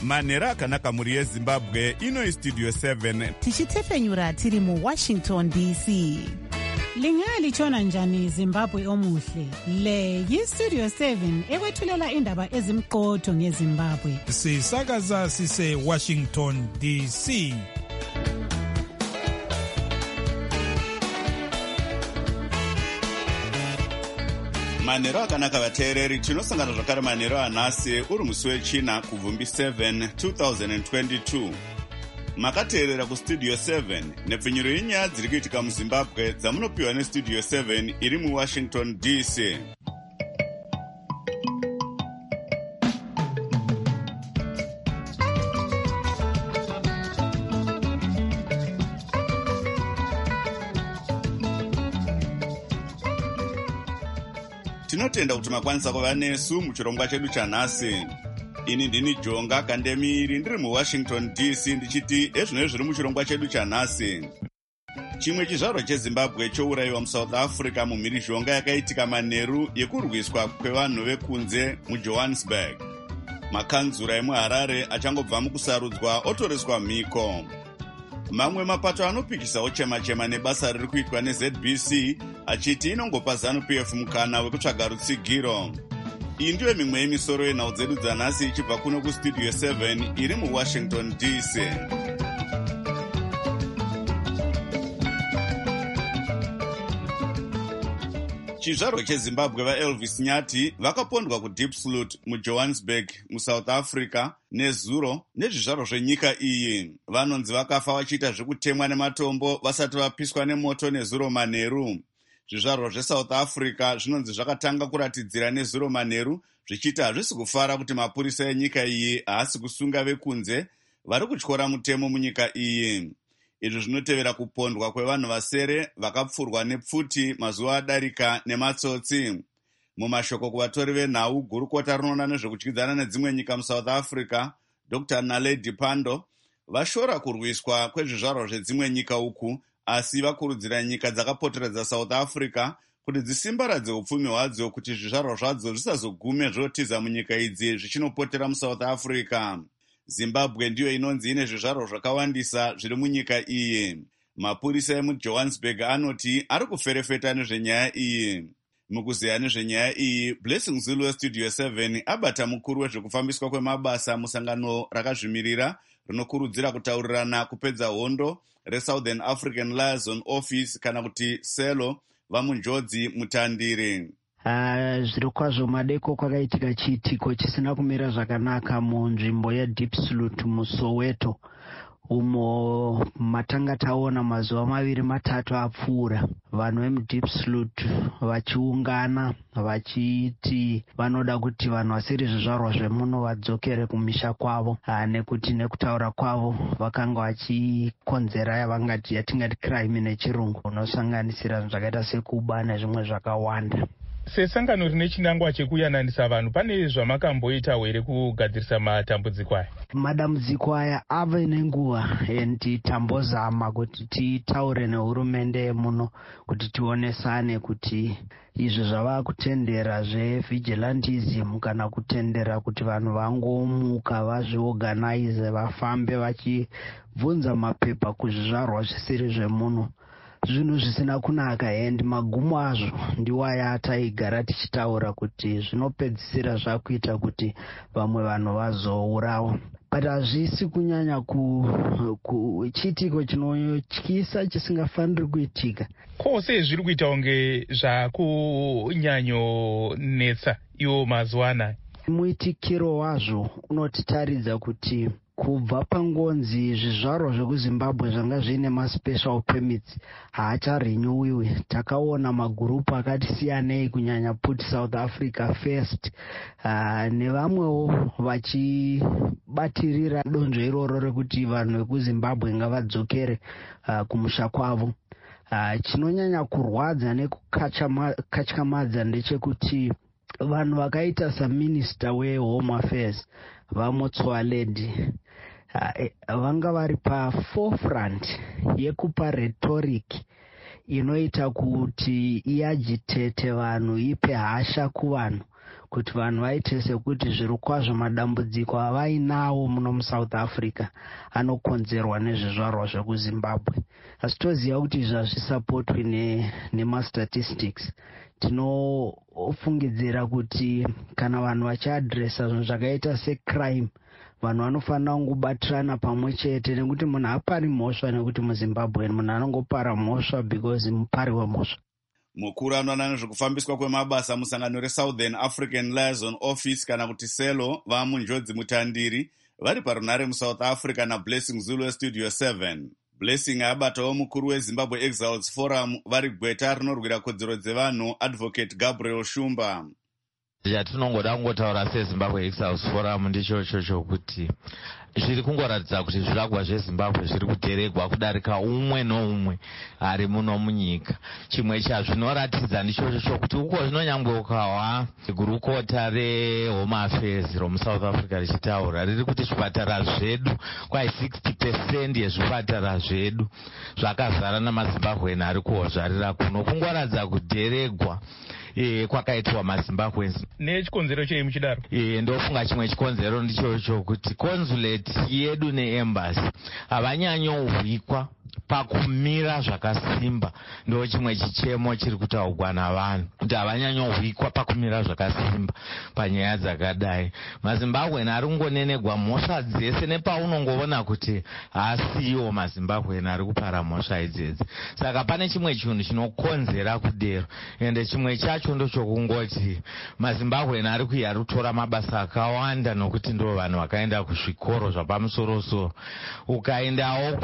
manhero akanaka mhuri yezimbabwe. Ino Studio 7 tichitefenyura tiri muWashington DC. Lingalitshona njani Zimbabwe omuhle? Le yiStudio 7 ekwethulela indaba ezimqotho ngeZimbabwe. Sisakaza sise Washington DC. manhero akanaka vateereri, tinosangana zvakare manhero anhasi uri musi wechina kubvumbi 7 2022. Makateerera kuStudio 7 nepfinyuro yenyaya dziri kuitika muZimbabwe dzamunopiwa neStudio 7 iri muWashington DC. Tinotenda kuti makwanisa kuva nesu muchirongwa chedu chanhasi. Ini ndini Jonga Kandemiri ndiri muWashington DC ndichiti ezvino zviri muchirongwa chedu chanhasi. Chimwe chizvarwa cheZimbabwe chourayiwa muSouth Africa mumhirizhonga yakaitika manheru yekurwiswa kwevanhu vekunze muJohannesburg. Makanzura emuHarare achangobva mukusarudzwa otoreswa mhiko. Mamwe mapato anopikisawo chema-chema nebasa riri kuitwa neZBC achiti inongopa ZANU-PF mukana wekutsvaga rutsigiro. Iyi ndiyo mimwe yemisoro yenhau dzedu dzanhasi ichibva kuno kuStudio 7 iri muWashington DC. Chizvarwa cheZimbabwe vaElvis Nyati vakapondwa kuDiepsloot muJohannesburg muSouth Africa nezuro nezvizvarwa zvenyika iyi. Vanonzi vakafa vachiita zvekutemwa nematombo vasati vapiswa nemoto nezuro manheru. Zvizvarwa zveSouth Africa zvinonzi zvakatanga kuratidzira nezuro manheru zvichiti hazvisi kufara kuti mapurisa enyika iyi haasi kusunga vekunze vari kutyora mutemo munyika iyi. Izvi zvinotevera kupondwa kwevanhu vasere vakapfurwa nepfuti mazuva adarika nematsotsi. Mumashoko kuvatori venhau, gurukota rinoona nezvekudyidzana nedzimwe nyika muSouth Africa, Dr. Naledi Pandor, vashora kurwiswa kwezvizvarwa zvedzimwe nyika uku, asi vakurudzira nyika dzakapoteredza South Africa kuti dzisimbaradze upfumi hwadzo kuti zvizvarwa zvadzo zvisazogume zvotiza munyika idzi zvichinopotera muSouth Africa. Zimbabwe ndiyo inonzi ine zvizvarwa zvakawandisa zviri munyika iyi. Mapurisa emuJohannesburg anoti ari kuferefeta nezvenyaya iyi. Mukuzeya nezvenyaya iyi, Blessing Zulu weStudio 7 abata mukuru wezvekufambiswa kwemabasa musangano rakazvimirira rinokurudzira kutaurirana kupedza hondo reSouthern African Liaison Office kana kuti SELO vamunjodzi mutandire. Zviri kwazvo madeko kwakaitika chiitiko chisina kumira zvakanaka munzvimbo yeDiepsloot muSoweto, umo matanga taona mazuva 2-3 apfuura vanhu vemuDiepsloot vachiungana vachiti vanoda kuti vanhu vasiri zvizvarwa zvemuno vadzokere kumisha kwavo, nekuti nekutaura kwavo vakanga vachikonzera yatingati crime nechirungu, unosanganisira zvakaita sekuba nezvimwe zvakawanda. Sesangano rine chinangwa chekuyananisa vanhu, pane zvamakamboitawo here kugadzirisa matambudziko aya? Madambudziko aya ave nenguva tambozama kuti titaure nehurumende yemuno kuti tionesane kuti izvi zvava kutendera zvevigilantism kana kutendera kuti vanhu vangomuka vazviorganize vafambe vachibvunza mapepa kuzvizvarwa zvisiri zvemuno, zvinhu zvisina kunaka. And magumo azvo ndiwo aya ataigara tichitaura kuti zvinopedzisira zvakuita kuti vamwe vanhu vazourawa. But hazvisi kunyanya chiitiko chinotyisa chisingafaniri kuitika. Ko sei zviri kuita kunge zvakunyanyonetsa iwo mazuva anaya? Muitikiro wazvo unotitaridza kuti kubva pangonzi zvizvarwa zvekuZimbabwe zvanga zvine maspecial permits haacharenewiwi. Takaona magurupu akati siyanei kunyanya Put South Africa First nevamwewo vachibatirira donzvo iroro rekuti vanhu vekuZimbabwe ngavadzokere kumusha kwavo. Chinonyanya kurwadza nekukatyamadza ndechekuti vanhu vakaita saMinista weHome Affairs vaMotsoaledi vanga vari paforefront yekupa rhetoric inoita kuti iagitete vanhu, ipe hasha kuvanhu kuti vanhu vaite sekuti zviri kwazvo madambudziko avainawo muno muSouth Africa anokonzerwa nezvizvarwa zvekuZimbabwe. Asi toziva kuti izvi hazvisapotwi nemastatistics. Tinofungidzira kuti kana vanhu vachiadresa zvinhu zvakaita secrime, vanhu vanofanira kungobatirana pamwe chete, nekuti munhu hapari mhosva nekuti muZimbabwe munhu anongopara mhosva because mupari wemhosva. Mukuru anoona nezvekufambiswa kwemabasa musangano reSouthern African Liaison Office kana kuti SELO vamunjodzi mutandiri vari parunare muSouth Africa naBlessing Zulu weStudio 7. Blessing abatawo mukuru weZimbabwe Exiles Forum vari gweta rinorwira kodzero dzevanhu Advocate Gabriel Shumba. Yatinongoda kungotaura seZimbabwe Exiles Forum ndicho chokuti zviri kungoratidza kuti zviragwa zveZimbabwe zviri kudheregwa kudarika umwe noumwe ari muno munyika. Chimwe chazvinoratidza ndicho chokuti uko zvinonyangwe ukawa gurukota reHome Affairs romuSouth Africa richitaura riri kuti zvipatara zvedu kwai 60% yezvipatara zvedu zvakazara namaZimbabweni ari kuhozvarira kuno. Kungoratidza kudheregwa kwakaitwa maZimbabwenzi. Nechikonzero chei muchidaro? Ndofunga chimwe chikonzero ndicho kuti consulate yedu neembassy havanyanyouhwikwa pakumira zvakasimba. Ndo chimwe chichemo chiri kutaurwa navanhu kuti havanyanyouhwikwa pakumira zvakasimba panyaya dzakadai. maZimbabweni ari kungonenegwa mhosva dzese, nepaunongoona kuti hasiwo maZimbabweni ari kupara mhosva idzedzi. Saka pane chimwe chinhu chinokonzera kudero, ende chimwe chacho ndochokungoti maZimbabweni ari kuyarutora mabasa akawanda nokuti ndo vanhu vakaenda kuzvikoro zvapamusoro-soro. Ukaendawo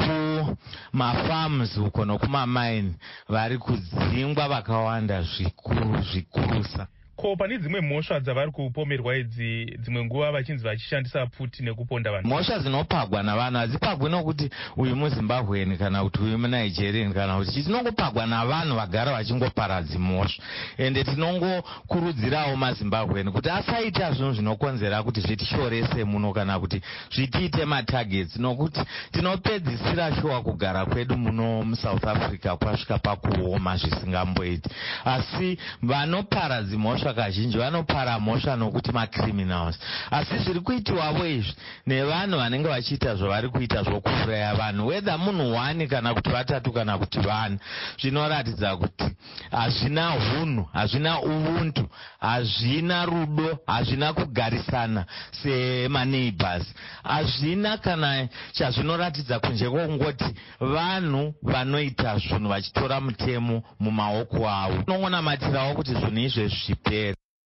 kumafarms uko nokumamaini vari kudzingwa vakawanda zvikurusa. Ko pane dzimwe mhosva dzavari kupomerwa idzi dzimwe nguva vachinzi vachishandisa pfuti nekuponda vanhu? Mhosva dzinopagwa navanhu hadzipagwi nokuti uyu muZimbabweni kana kuti uyu muNigerian kana kuti dzinongopagwa navanhu vagara vachingoparadzi mhosva. Ende tinongokurudzirawo maZimbabweni kuti asaita zvinhu zvinokonzera kuti zvitishorese muno kana kuti zvitiite matargets, nokuti tinopedzisira shuwa kugara kwedu muno muSouth Africa kwasvika pakuoma zvisingamboiti. Asi vanoparadzi mhosva kazhinji vanopara mhosva nokuti macriminals. Asi zviri kuitiwavo izvi nevanhu vanenge vachiita zvavari kuita zvokuuraya vanhu, whether munhu 1 kana kuti 3 kana kuti 4, zvinoratidza kuti hazvina hunhu, hazvina ubuntu, hazvina rudo, hazvina kugarisana semaneighbors, hazvina kana chazvinoratidza kunze kwokungoti vanhu vanoita zvinhu vachitora mutemo mumaoko avo. Tinongonamatirawo kuti zvinhu izvezvi zvipere.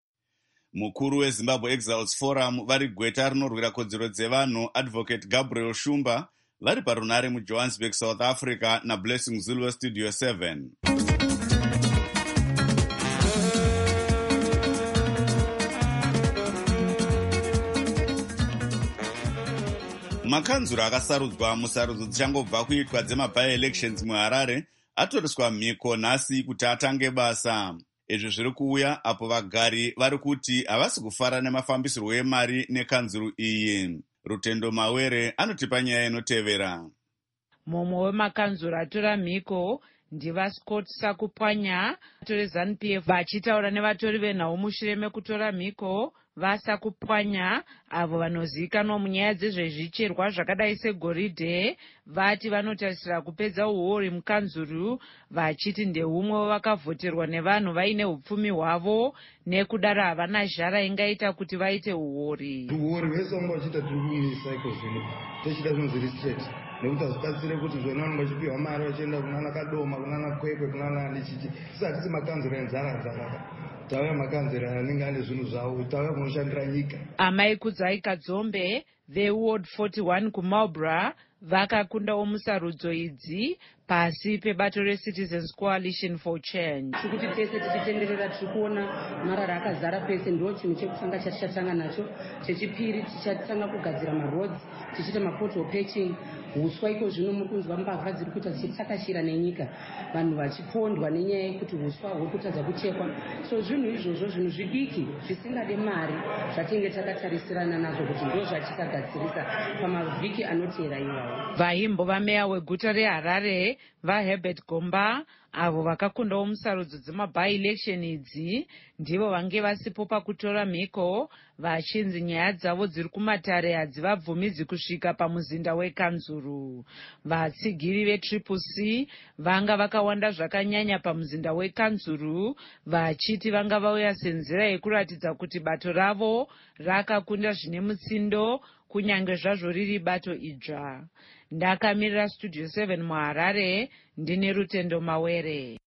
Mukuru weZimbabwe Exiles Forum vari gweta rinorwira kodzero dzevanhu Advocate Gabriel Shumba vari parunare muJohannesburg, South Africa naBlessing Zulu weStudio 7. Makanzuro akasarudzwa musarudzo dzichangobva kuitwa dzemaby-elections muHarare atoriswa mhiko nhasi kuti atange basa. Izvi zviri kuuya apo vagari vari kuti havasi kufara nemafambisirwo emari nekanzuro iyi. Rutendo Mawere anotipa nyaya inotevera. Mumwe wemakanzuro atora mhiko ndivaScott Sakupwanya, vatori ZANU-PF, vachitaura nevatori venhau mushure mekutora mhiko vaSakupwanya avo vanozivikanwa munyaya dzezvezvicherwa zvakadai segoridhe, vati vanotarisira kupedza uori mukanzuru, vachiti ndehumwe vakavhoterwa nevanhu vaine upfumi hwavo, nekudaro havana zhara ingaita kuti vaite uori. Uori vese vanga vachiita tiri kuisa iko zvino tochida zvinhu restraight, nekuti hazvibatsire kuti zvona vanenge vachipiwa mari vachienda kunana Kadoma, kunana Kwekwe, kunana Ndichichi. Sisi hatisi makanzuro enzara tauya makanzuro anenge ane zvinhu zvavo, tauya kunoshandira nyika. Amai Kudzai Kadzombe veWard 41 kuMarlborough vakakundawo musarudzo idzi pasi pebato reCitizens Coalition for Change. Kuti tese tichitenderera tiri kuona marara akazara pese, ndo chinhu chekutanga chatichatanga nacho. Chechipiri tichatanga kugadzira maroads, tichiita mapoto patching. Huswa iko zvino muri kunzwa mbavha dziri kuita dzichitakashira nenyika, vanhu vachipondwa nenyaya yekuti huswa huri kutadza kuchekwa. So zvinhu izvozvo zvinhu zvidiki zvisingade mari zvatinge takatarisirana nazvo kuti ndo zvatikagadzirisa pamavhiki anotevera iwawo. Vaimbova meya weguta reHarare vaHerbert Gomba avo vakakundawo musarudzo dzemabi-election idzi ndivo vange vasipo pakutora mhiko, vachinzi nyaya dzavo dziri kumatare hadzivabvumidzi kusvika pamuzinda wekanzuru. Vatsigiri vetriple C vanga vakawanda zvakanyanya pamuzinda wekanzuru, vachiti vanga vauya senzira yekuratidza kuti bato ravo rakakunda zvine mutsindo kunyange zvazvo riri bato idzva. Ndakamirira Studio 7 muHarare, ndine Rutendo Mawere.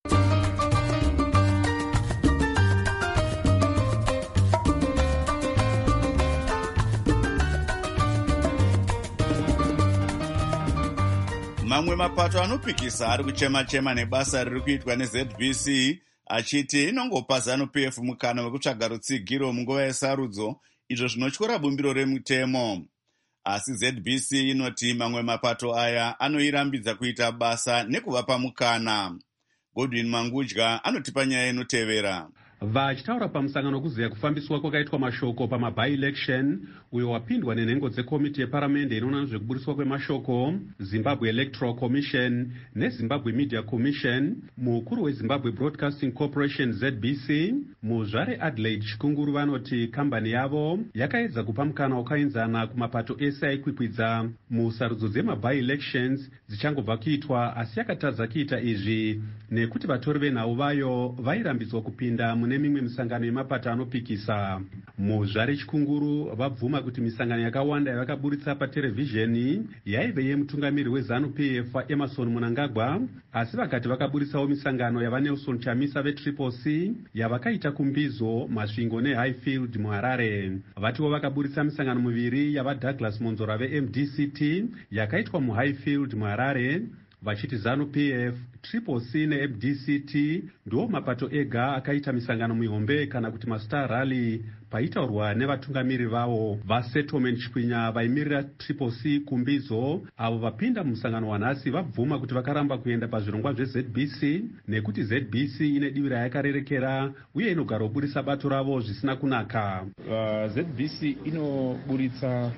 Mamwe mapato anopikisa ari kuchema-chema nebasa riri kuitwa neZBC achiti inongopa ZANU-PF mukana wekutsvaga rutsigiro munguva yesarudzo, izvo zvinotyora bumbiro remutemo. Asi ZBC inoti mamwe mapato aya anoirambidza kuita basa nekuvapa mukana. Godwin Mangudya anotipa nyaya inotevera. Vachitaura pamusangano wekuziya kufambiswa kwakaitwa mashoko pamabi-election uyo wapindwa nenhengo dzekomiti yeparamende inoona nezvekubudiswa kwemashoko, Zimbabwe Electoral Commission neZimbabwe Media Commission, mukuru weZimbabwe Broadcasting Corporation ZBC, muzvare Adelaide Chikunguru vanoti kambani yavo yakaedza kupa mukana wakaenzana kumapato ese aikwikwidza musarudzo dzemabi-elections dzichangobva kuitwa, asi yakatadza kuita izvi nekuti vatori venhau vayo vairambidzwa kupinda mune mimwe misangano yemapato anopikisa. Muzvare Chikunguru vabvuma kuti misangano yakawanda yavakaburitsa paterevhizheni yaive yemutungamiri weZANU-PF Emerson Mnangagwa, asi vakati vakaburitsawo misangano yavaNelson Chamisa veTriple C yavakaita kuMbizo, Masvingo neHighfield muHarare. Vatiwo vakaburitsa misangano miviri yavaDouglas Monzora veMDCT yakaitwa muHighfield muHarare, vachiti ZANU-PF, Triple C neMDCT ndiwo mapato ega akaita misangano mihombe kana kuti mastar rally, paitaurwa nevatungamiri vavo. VaSettlement Chikwinya vaimirira Triple C kuMbizo avo vapinda mumusangano wanhasi vabvuma kuti vakaramba kuenda pazvirongwa zveZBC nekuti ZBC ine divi rayakarerekera uye inogara kuburitsa bato ravo zvisina kunaka. ZBC inoburitsa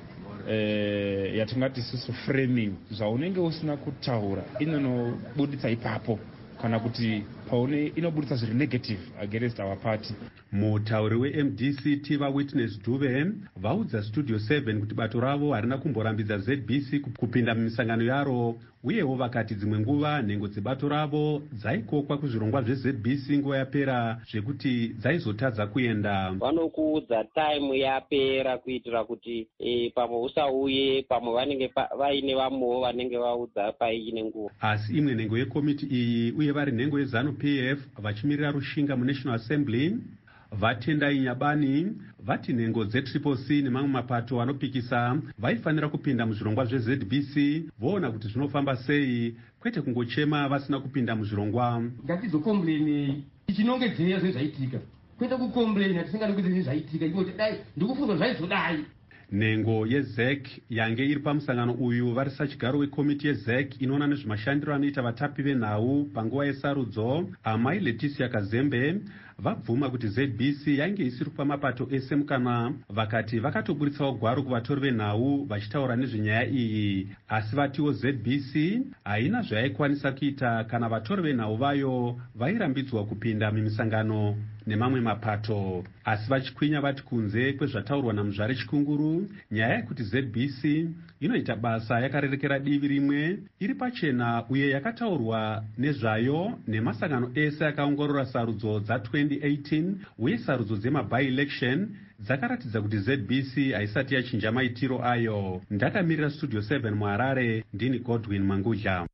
yatingati isusu framing, zvaunenge usina kutaura inonobuditsa ipapo, kana kuti paune inobuditsa zviri negative against our party. Mutauri weMDCT vaWitness Dube vaudza Studio 7 kuti bato ravo harina kumborambidza ZBC kupinda mumisangano yaro, uyewo vakati dzimwe nguva nhengo dzebato ravo dzaikokwa kuzvirongwa zveZBC nguva yapera zvekuti dzaizotadza kuenda. Vanokuudza time yapera kuitira kuti pamwe usauye, pamwe vanenge vaine vamwewo vanenge vaudza paine nguva. Asi imwe nhengo yekomiti iyi uye vari nhengo yeZANU-PF vachimirira Rushinga muNational Assembly, Vatendai Nyabani vati nhengo dzeTriple C nemamwe mapato anopikisa vaifanira kupinda muzvirongwa zveZBC voona kuti zvinofamba sei, kwete kungochema vasina kupinda muzvirongwa. Ngatizokombleni ichinongedzeya zvezvaitika, kwete kukombleni hatisingadi kuti zvezvaitika ikoti dai ndikufunga zvaizodai. Nhengo yeZEC yange iri pamusangano uyu vari sachigaro wekomiti yeZEC inoona nezvemashandiro anoita vatapi venhau panguva yesarudzo, Amai Leticia Kazembe vabvuma kuti ZBC yange isiri pamapato ese mukana, vakati vakatoburitsawo gwaro kuvatori venhau vachitaura nezvenyaya iyi, asi vatiwo ZBC haina zvayaikwanisa kuita kana vatori venhau vayo vairambidzwa kupinda mumisangano nemamwe mapato. Asi vachikwinya vati kunze kwezvataurwa naMuzvare Chikunguru, nyaya yekuti ZBC inoita basa yakarerekera divi rimwe iri pachena uye yakataurwa nezvayo nemasangano ese akaongorora sarudzo dza2018 uye sarudzo dzemabi-election dzakaratidza kuti ZBC haisati yachinja maitiro ayo. Ndakamirira Studio 7 muHarare, ndini Godwin Mangudya.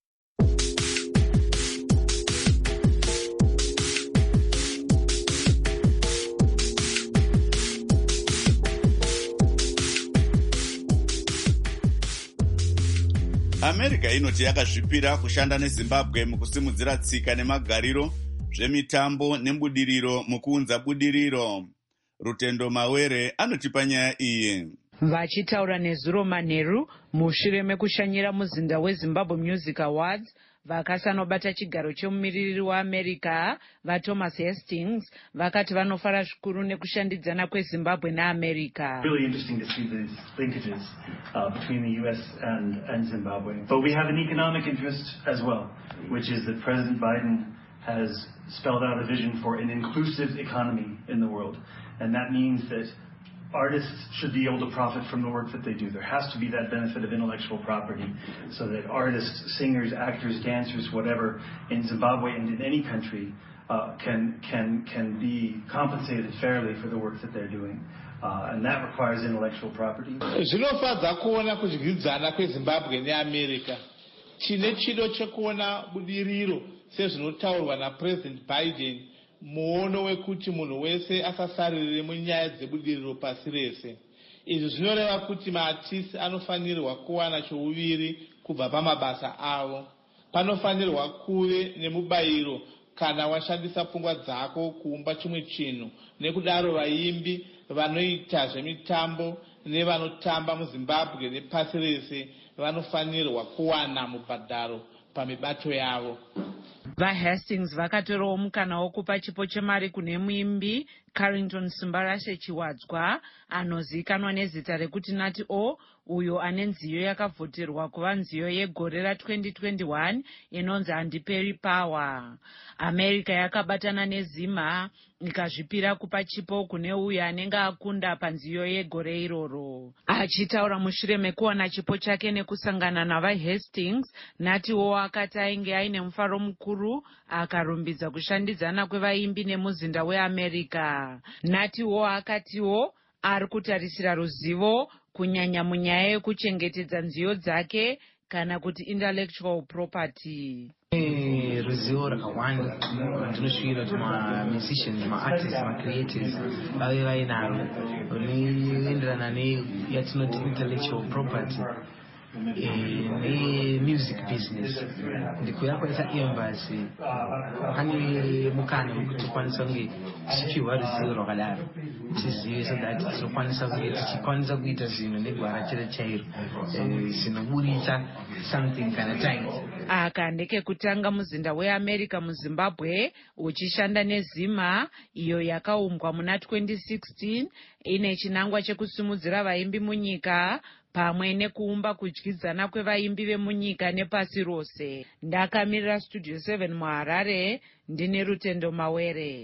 America inoti yakazvipira kushanda neZimbabwe mukusimudzira tsika nemagariro zvemitambo nebudiriro mukuunza budiriro. Rutendo Mawere anotipa nyaya iyi. Vachitaura neZuro Manheru mushure mekushanyira muzinda weZimbabwe Music Awards, vakasanobata chigaro chemumiririri weamerica vaThomas Hastings vakati vanofara zvikuru nekushandidzana kwezimbabwe neamerica. Really interesting to see these linkages between the US and Zimbabwe. But we have an economic interest as well, which is that President Biden has spelled out a vision for an inclusive economy in the world. And that means that artists should be able to profit from the work that they do. There has to be that benefit of intellectual property so that artists, singers, actors, dancers, whatever, in Zimbabwe and in any country can be compensated fairly for the work that they're doing. And that requires intellectual property. Zvinofadza kuona kudyidzana kweZimbabwe neAmerica. Tine chido chekuona budiriro sezvinotaurwa naPresident Biden, muono wekuti munhu wese asasarire munyaya dzebudiriro pasi rese. Izvi zvinoreva kuti maartists anofanirwa kuwana chouviri kubva pamabasa avo. Panofanirwa kuve nemubayiro kana washandisa pfungwa dzako kuumba chimwe chinhu. Nekudaro vaimbi vanoita zvemitambo nevanotamba muZimbabwe nepasi rese vanofanirwa kuwana mubhadharo pamibato yavo. VaHastings vakatorawo mukana wokupa chipo chemari kune muimbi Carrington Simbarashe Chiwadzwa anozivikanwa nezita rekuti Nati O, uyo ane nziyo yakavhoterwa kuva nziyo yegore ra2021 inonzi Handiperi Power. America yakabatana neZima ikazvipira kupa chipo kune uyo anenge akunda panziyo yegore iroro. Achitaura mushure mekuwana chipo chake nekusangana navaHastings, Nati O akati ainge aine mufaro mukuru akarumbidza kushandidzana kwevaimbi nemuzinda weAmerica. Nati O akatiwo ari kutarisira ruzivo kunyanya munyaya yekuchengetedza nziyo dzake kana kuti intellectual property. Ruzivo rakawanda ratinosvikira kuti musicians, artists, creators vave vainaro rinoenderana neyatinoti intellectual property nemusic business. Ndikuya kwaisa embassy pane mukana wekuti tikwanisa kunge tichipihwa ruzivo rwakadaro tizive so that tinokwanisa kunge tichikwanisa kuita zvinhu negwara chete chairo zvinoburitsa something kana tight. Aka ndekekutanga muzinda weAmerica muZimbabwe uchishanda neZima iyo yakaumbwa muna 2016 ine chinangwa chekusimudzira vaimbi munyika pamwe nekuumba kudyidzana kwevaimbi vemunyika nepasi rose. Ndakamirira Studio 7 muHarare, ndine Rutendo Mawere.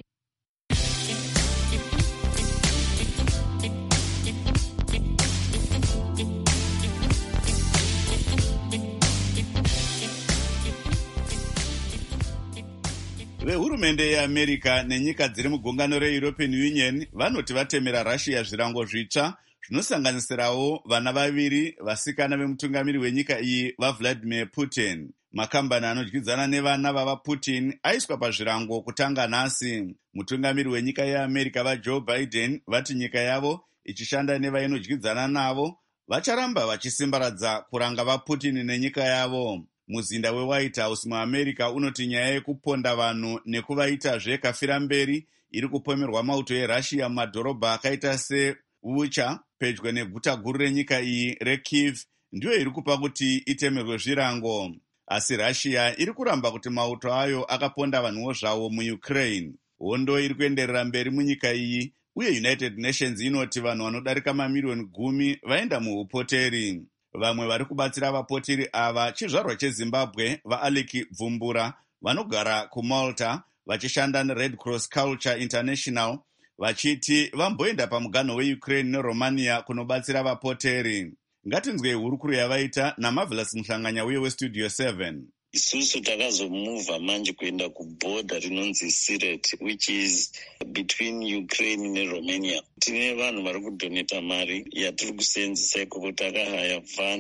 Vehurumende yeAmerica nenyika dziri mugungano reEuropean Union vanoti vatemera Russia zvirango zvitsva zvinosanganisirawo vana vaviri vasikana vemutungamiri wenyika iyi vaVladimir Putin. Makambani anodyidzana nevana vavaPutin aiswa pazvirango kutanga nhasi. Mutungamiri wenyika yeAmerica vaJoe Biden vati nyika yavo ichishanda nevainodyidzana navo vacharamba vachisimbaradza kuranga vaPutin nenyika yavo. Muzinda weWhite House muAmerica unoti nyaya yekuponda vanhu nekuvaitazve kafira mberi iri kupomerwa mauto eRussia mumadhorobha akaita seUcha pedyo neguta guru renyika iyi reKyiv ndiyo iri kupa kuti itemerwe zvirango. Asi Russia iri kuramba kuti mauto ayo akaponda vanhuwo zvavo muUkraine. Hondo iri kuenderera mberi munyika iyi uye United Nations inoti vanhu vanodarika mamiliyoni 10 vaenda muupoteri. Vamwe vari kubatsira vapoteri ava chizvarwa cheZimbabwe vaAleki Bvumbura vanogara kuMalta vachishanda neRed Cross Culture International vachiti vamboenda pamuganho weUkraine neRomania kunobatsira vapoteri. Ngatinzwe hurukuru yavaita naMarvelous Muhlanganya uye weStudio 7. Isusu takazomuvha manje kuenda kubhodha rinonzi Siret, which is between Ukraine neRomania. Tine vanhu vari kudoneta mari yatiri kuseenzesa ikoko. Takahaya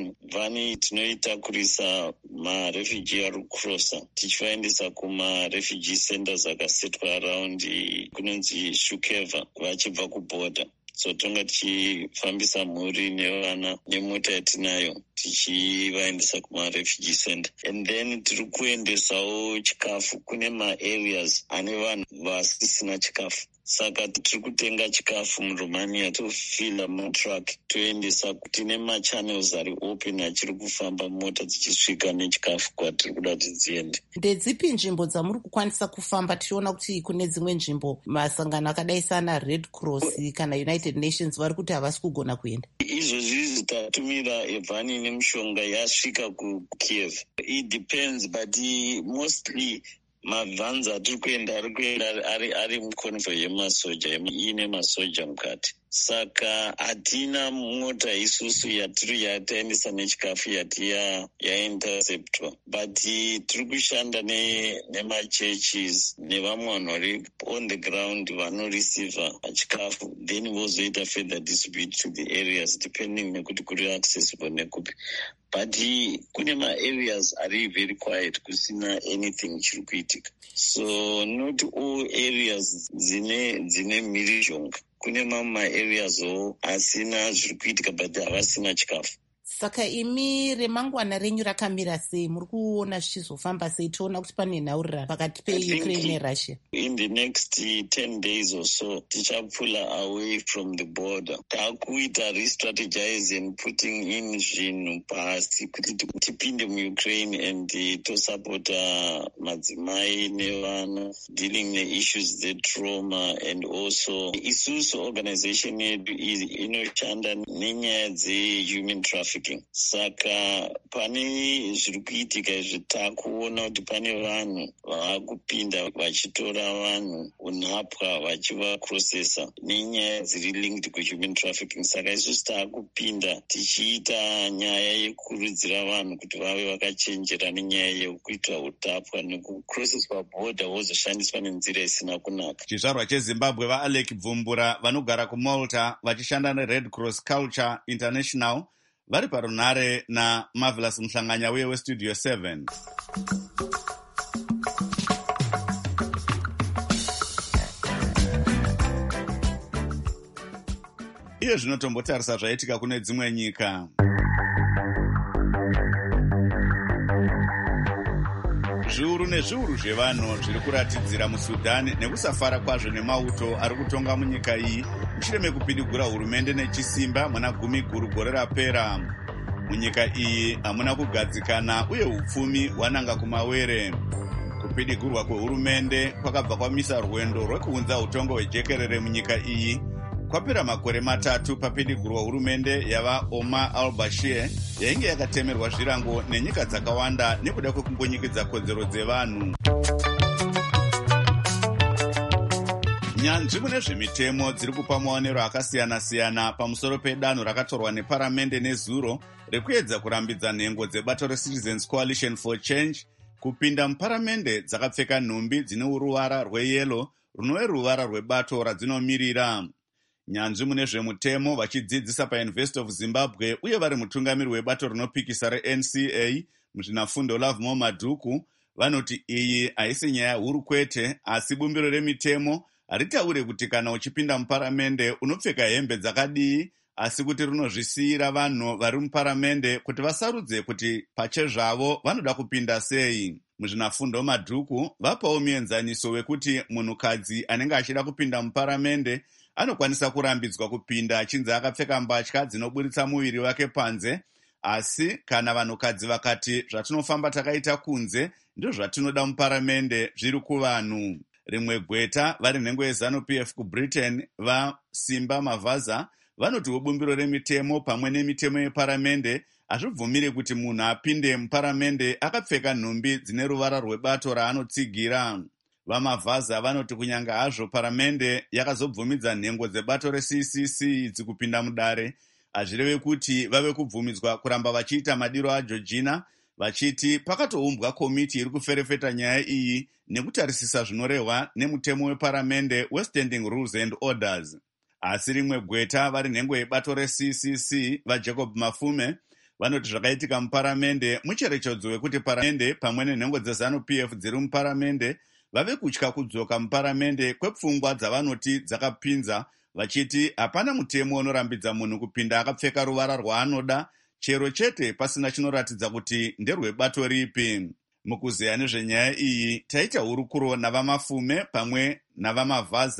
vhani tinoitakurisa marefugee ari kucrossa tichivaendesa kumarefugee centers akasetwa around kunonzi Shukeva vachibva kubhodha. So tonga tichifambisa mhuri nevana nemota yatinayo tichivaendesa kumarefugee center. And then tiri kuendesawo chikafu kune maareas ane vanhu vasisina chikafu. saka tiri kutenga chikafu muromania tofila matruck toendesa. Tine machannels ari open achiri kufamba mota dzichisvika nechikafu kwatiri kuda kuti dziende. Ndedzipi nzvimbo dzamuri kukwanisa kufamba? Tichiona kuti kune dzimwe nzvimbo masangano akadai sana Red Cross kana United Nations vari kuti havasi kugona kuenda. Izvozvi tatumira evhani nemishonga yasvika kuKiev. It depends, but mostly mavhanzi atiri kuenda ari muconvoy yemasoja, ine masoja mukati. Saka hatina mota isusu yataendesa nechikafu yati yainterceptwa, but tiri kushanda nemachurches nevamwe vanhu vari on the ground vanoreceiva chikafu, then vozoita further distribute to the areas depending nekuti kuri accessible nekupi. But kune ma-areas ari very quiet, kusina anything chiri kuitika. So not all areas dzine mhirizhonga. Kune mamwe areas asina zviri kuitika but havasina chikafu. Saka imi remangwana renyu rakamira sei? Muri kuona zvichizofamba sei? Toona kuti pane nhaurira pakati peUkraine neRussia. In the next 10 days or so, tichapula away from the border. Takuita re-strategize and putting in zvinhu pasi kuti tipinde muUkraine and tosupporta madzimai nevana dealing neissues the-trauma, and also isusu organization yedu inoshanda nenyaya dze-human trafficking. Saka pane zviri kuitika izvi takuona kuti pane vanhu vakupinda vachitora vanhu unhapwa vachivaprocessa nenyaya dziri linked kuhuman trafficking. Saka isusu takupinda tichiita nyaya yekukurudzira vanhu kuti vave vakachenjera nenyaya yekuita utapwa nekucrosseswa border wozoshandiswa nenzira isina kunaka. Chizvarwa cheZimbabwe vaAlec Bvumbura vanogara kuMalta vachishanda neRed Cross Culture International vari parunhare naMarvelous Mhlanganya uye weStudio 7. Iye zvinotombotarisa zvaitika kune dzimwe nyika. Zviuru nezviuru zvevanhu zviri kuratidzira muSudani nekusafara kwazvo nemauto ari kutonga munyika iyi mushure mekupidigura hurumende nechisimba muna 10 gore rapera. Munyika iyi hamuna kugadzikana uye upfumi hwananga kumawere. Kupidigurwa kwehurumende kwakabva kwamisa rwendo rwekuunza utongo hwejekerere munyika iyi kwapera makore 3 papidigurwa hurumende yava Omar al-Bashir yainge yakatemerwa zvirango nenyika dzakawanda nekuda kwekungonyikidza kodzero dzevanhu. Nyanzvi mune zvemitemo dziri kupa maonero akasiyana-siyana pamusoro pedanho rakatorwa neparamende nezuro rekuedza kurambidza nhengo dzebato reCitizens Coalition for Change kupinda muparamende dzakapfeka nhumbi dzine ruvara rweyero runove ruvara rwebato radzinomirira. Nyanzvi mune zvemutemo vachidzidzisa paUniversity of Zimbabwe uye vari mutungamiri webato rinopikisa reNCA muzvinafundo Lovemore Madhuku vanoti iyi haisi nyaya huru kwete, asi bumbiro remitemo haritaure kuti kana uchipinda muparamende unopfeka hembe dzakadii, asi kuti rinozvisiyira vanhu vari muparamende kuti vasarudze kuti pachezvavo vanoda kupinda sei. Muzvinafundo Madhuku vapawo muenzaniso wekuti munhukadzi anenge achida kupinda muparamende anokwanisa kurambidzwa kupinda achinzi akapfeka mbatya dzinoburitsa muviri wake panze, asi kana vanhukadzi vakati zvatinofamba takaita kunze ndizvo zvatinoda muparamende zviri kuvanhu. Rimwe gweta vari nhengo yeZANU-PF kuBritain vaSimba Mavaza vanotiwo bumbiro remitemo pamwe nemitemo yeparamende hazvibvumiri kuti munhu apinde muparamende akapfeka nhumbi dzine ruvara rwebato raanotsigira. VaMavaza vanoti kunyanga hazvo paramende yakazobvumidza nhengo dzebato reCCC idzi kupinda mudare, hazvireve kuti vave kubvumidzwa kuramba vachiita madiro aJorgina, vachiti pakatoumbwa komiti iri kuferefeta nyaya iyi nekutarisisa zvinorehwa nemutemo weparamende weStanding Rules and Orders. Asi rimwe gweta vari nhengo yebato reCCC vaJacob Mafume vanoti zvakaitika muparamende mucherechedzo wekuti paramende pamwe nenhengo dzeZANU-PF dziri muparamende vave kutya kudzoka muparamende kwepfungwa dzavanoti dzakapinza, vachiti hapana mutemo unorambidza munhu kupinda akapfeka ruvara rwaanoda, chero chete pasina chinoratidza kuti nderwebato ripi. Mukuzeya nezvenyaya iyi taita hurukuro navaMafume pamwe navaMavaza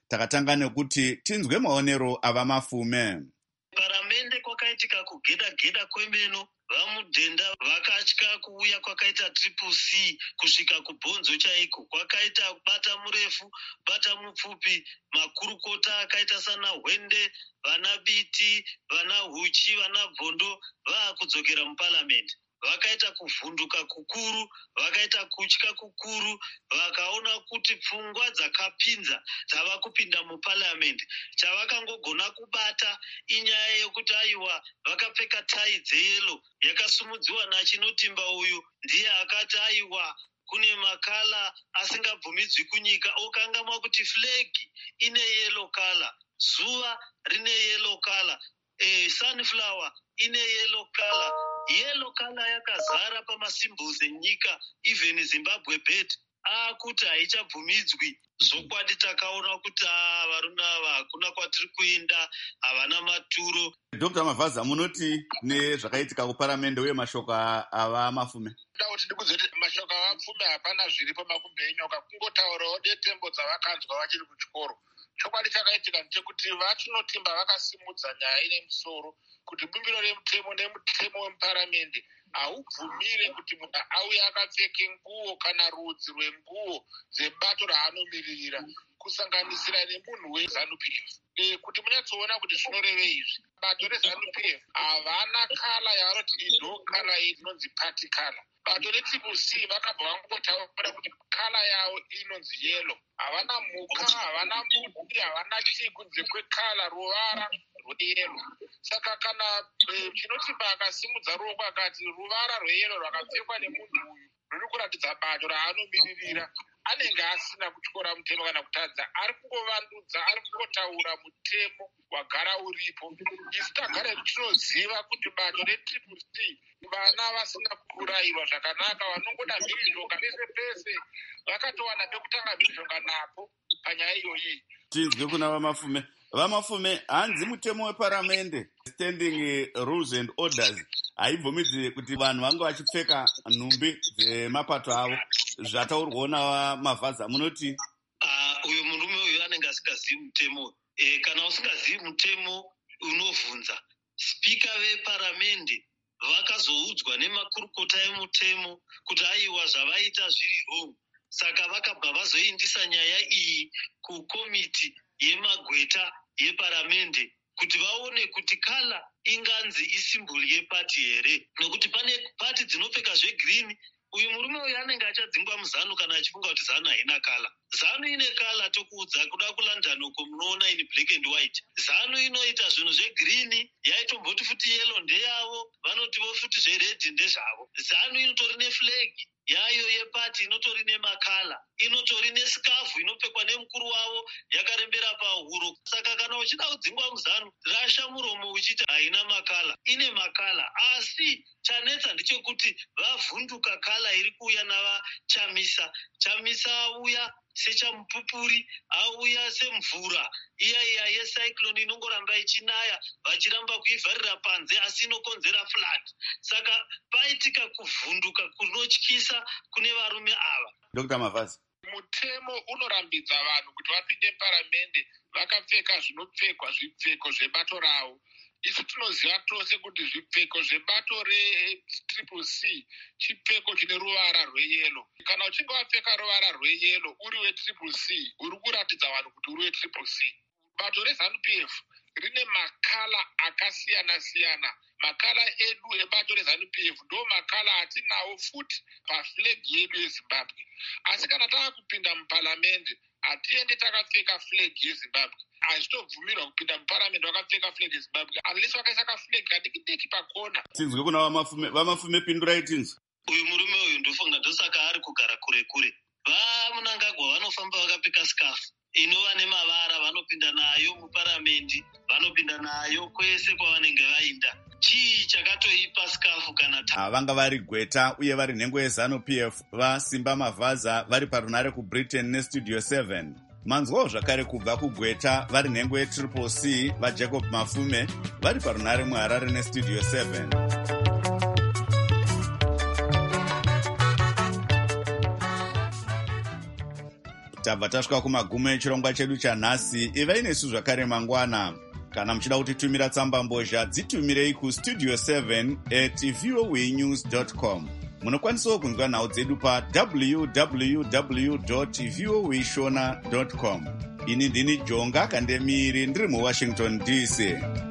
takatanga nekuti tinzwe maonero ava Mafume. Paramende kwakaitika kugeda kwemeno, vamudhenda vakatya kuuya kwakaita triple C kusvika kubhonzo chaiko, kwakaita bata murefu bata mupfupi, makurukota akaita sana Hwende, vana Biti, vana Huchi, vana Bvondo vaakudzokera muparamende. Vakaita kuvhunduka kukuru, vakaita kutya kukuru, vakaona kuti pfungwa dzakapinza dzava kupinda muparamende. Chavakangogona kubata inyaya yekuti aiwa vakapfeka tai dzeyelo yakasumudziwa nachinotimba uyu ndiye akati aiwa kune makala asingabvumidzwi kunyika, okangamwa kuti flegi ine yellow color, zuva rine yellow color, sunflower ine yellow color. Yellow color yakazara pamasymbols enyika, even Zimbabwe bird akuti haichabvumidzwi. Zokwadi takaona kuti varume ava hakuna kwatiri kuenda, havana maturo. Dr. Mavaza, munoti nezvakaitika kuparamende uye mashoko ava Mafume? Ndoda kuti ndikuzoti mashoko ava Mafume hapana zviripo makumbe enyoka, kungotaurawo detembo dzavakanzwa vachiri kuchikoro. Chokwadi chakaitika ndechekuti vachinotimba vakasimudza nyaya ine musoro kuti bumbiro remutemo nemutemo wemuparamende haubvumire kuti munhu auye akapfeke nguo kana rudzi rwenguo dzebato raanomiririra, kusanganisira nemunhu weZANU-PF. Kuti munyatsoona kuti zvinorevei izvi, bato reZANU-PF havana kala yavanoti indo kala iyi inonzi party kala. Bato retriple C vakabva vangotaura kuti kala yavo inonzi yellow. Havana muka, havana muti, havana chiku dzekwekala ruvara rweyellow. Saka kana chinotimba akasimudza ruoko akati ruvara rweyellow rwakapfekwa nemunhu uyu ruri kuratidza bato raanomiririra, anenge asina kutyora mutemo kana kutadza, ari kungovandudza, ari kungotaura mutemo wagara uripo. Isu tagara tinoziva kuti bato retriple C vana vasina kurayirwa zvakanaka, vanongoda mhirizhonga pese pese, vakatowana pekutanga mhirizhonga napo panyaya iyoyi. Tinzwe kuna vaMafume. VaMafume, hanzi mutemo weparamende standing rules and orders haibvumidzi kuti vanhu vange vachipfeka nhumbi dzemapato avo, zvataurwawo naVamavhaza, munoti? Uyu murume uyu anenge asingazivi mutemo. Kana usingazivi mutemo unovhunza. Spika veparamende vakazoudzwa nemakurukota emutemo kuti aiwa zvavaita zviri wrong, saka vakabva vazoindisa nyaya iyi kukomiti yemagweta yeparamende kuti vaone kuti kala inganzi isimboli yepati here, nokuti pane pati dzinopfeka zvegirini. Uyu murume uyu anenge achadzingwa muZANU kana achifunga kuti ZANU haina kala. ZANU ine kala, tokuudza kuda kuLondon uko munoona ini black and white. ZANU inoita zvinhu zvegirini, yaitomboti futi yellow ndeyavo, vanotivo futi zvered ndezvavo. ZANU inotori neflegi yayo yepati, inotori nemakala, inotori nesikafu inopfekwa nemukuru wavo yakarembera pahuro. Saka kana uchida kudzingwa muZANU, rasha muromo uchiti haina makala. Ine makala, asi chanetsa ndechekuti vavhunduka kala iri kuuya navaChamisa. Chamisa auya sechamupupuri, auya semvura iya yecyclone inongoramba ichinaya, vachiramba kuivharira panze asi inokonzera flood. Saka paitika kuvhunduka kunotyisa kune varume ava. Dr. Mavaza. Mutemo unorambidza vanhu kuti vapinde paramende vakapfeka zvinopfekwa, zvipfeko zvebato ravo. Isu tinoziva tose kuti zvipfeko zvebato retriple C chipfeko chine ruvara rweyelo. Kana uchinge wapfeka ruvara rweyelo uri wetriple C, uri kuratidza vanhu kuti uri wetriple C. Bato reZANU-PF rine makala akasiyana-siyana. Makala edu ebato reZANU-PF ndo makala atinawo futi paflegi yedu yeZimbabwe. Asi kana takupinda muparamende, hatiende takapfeka flegi yeZimbabwe. Hazvitobvumirwa kupinda muparamende wakapfeka flegi yeZimbabwe unless wakaisa kaflegi kadiki-diki pakona. Tinzwe kuna vaMafume, pindurai tinzwe. Uyu murume uyu ndofunga ndosaka ari kugara kure-kure. VaMunangagwa vanofamba vakapfeka sikafu inova nemavara, vanopinda nayo muparamendi, vanopinda nayo kwese kwavanenge vainda. Chii chakatoipa sikafu kana vanga vari gweta uye vari nhengo yeZANU-PF vaSimba Mavaza vari parunare kuBritain neStudio 7. Manzwawo zvakare kubva kugweta vari nhengo yeTriple C vaJacob Mafume vari parunare muHarare neStudio 7. tabva tasvika kumagumo echirongwa chedu chanhasi. Ivai nesu zvakare mangwana. Kana muchida kutitumira tsamba mbozha, dzitumirei kustudio 7@voanews.com. Munokwanisawo kunzwa nhau dzedu pa www.voashona.com. Ini ndini Jonga Kandemiri ndiri muWashington DC.